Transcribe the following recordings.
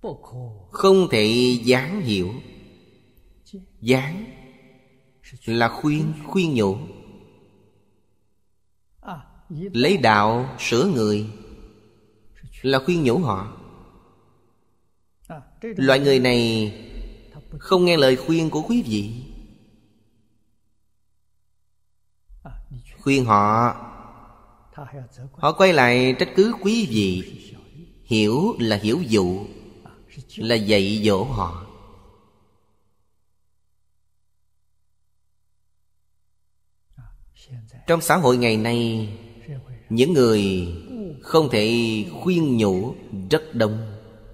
không thể gián hiểu. Gián là khuyên nhủ. Lấy đạo sửa người là khuyên nhủ họ. Loại người này không nghe lời khuyên của quý vị. Khuyên họ, họ quay lại trách cứ quý vị. Hiểu là hiểu dụ, là dạy dỗ họ. Trong xã hội ngày nay, những người không thể khuyên nhủ rất đông.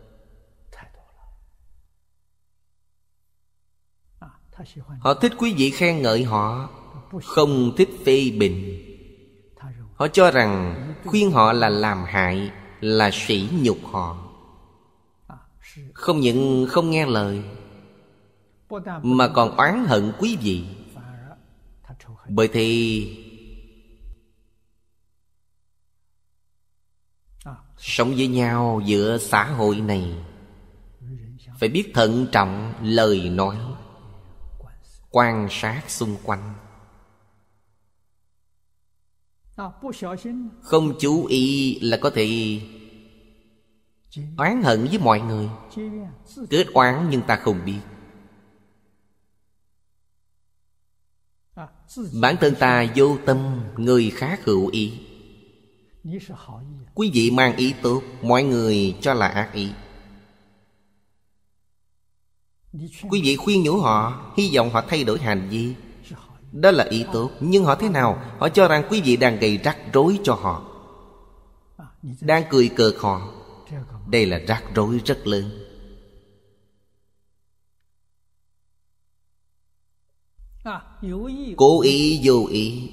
Họ thích quý vị khen ngợi họ, không thích phê bình. Họ cho rằng khuyên họ là làm hại, là sỉ nhục họ. Không những không nghe lời, mà còn oán hận quý vị. Bởi thì sống với nhau giữa xã hội này phải biết thận trọng lời nói, quan sát xung quanh. Không chú ý là có thể oán hận với mọi người. Kết oán nhưng ta không biết. Bản thân ta vô tâm, người khác hữu ý. Quý vị mang ý tốt, mọi người cho là ác ý. Quý vị khuyên nhủ họ, hy vọng họ thay đổi hành vi, đó là ý tốt. Nhưng họ thế nào? Họ cho rằng quý vị đang gây rắc rối cho họ, đang cười cợt họ. Đây là rắc rối rất lớn. Cố ý vô ý.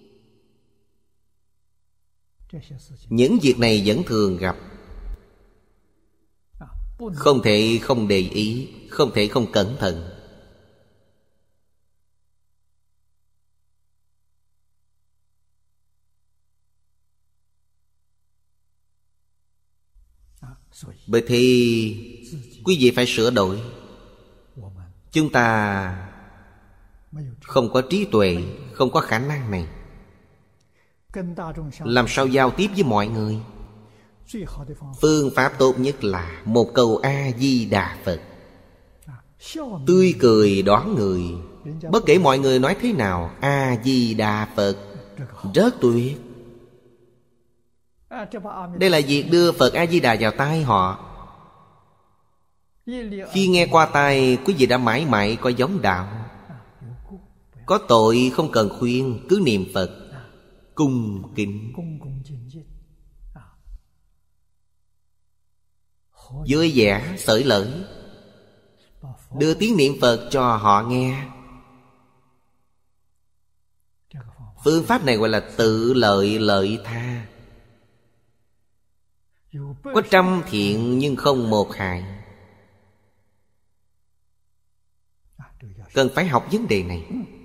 Những việc này vẫn thường gặp. Không thể không để ý, không thể không cẩn thận. Bởi thì quý vị phải sửa đổi. Chúng ta không có trí tuệ, không có khả năng này, làm sao giao tiếp với mọi người? Phương pháp tốt nhất là một câu A-di-đà Phật. Tươi cười đón người. Bất kể mọi người nói thế nào, A-di-đà Phật rất tuyệt. Đây là việc đưa Phật A-di-đà vào tai họ. Khi nghe qua tai, quý vị đã mãi mãi có giống đạo. Có tội không cần khuyên, cứ niệm Phật, cung kính. Vui vẻ, xởi lởi, đưa tiếng niệm Phật cho họ nghe. Phương pháp này gọi là tự lợi lợi tha. Có 100 thiện nhưng không một hại. Cần phải học vấn đề này.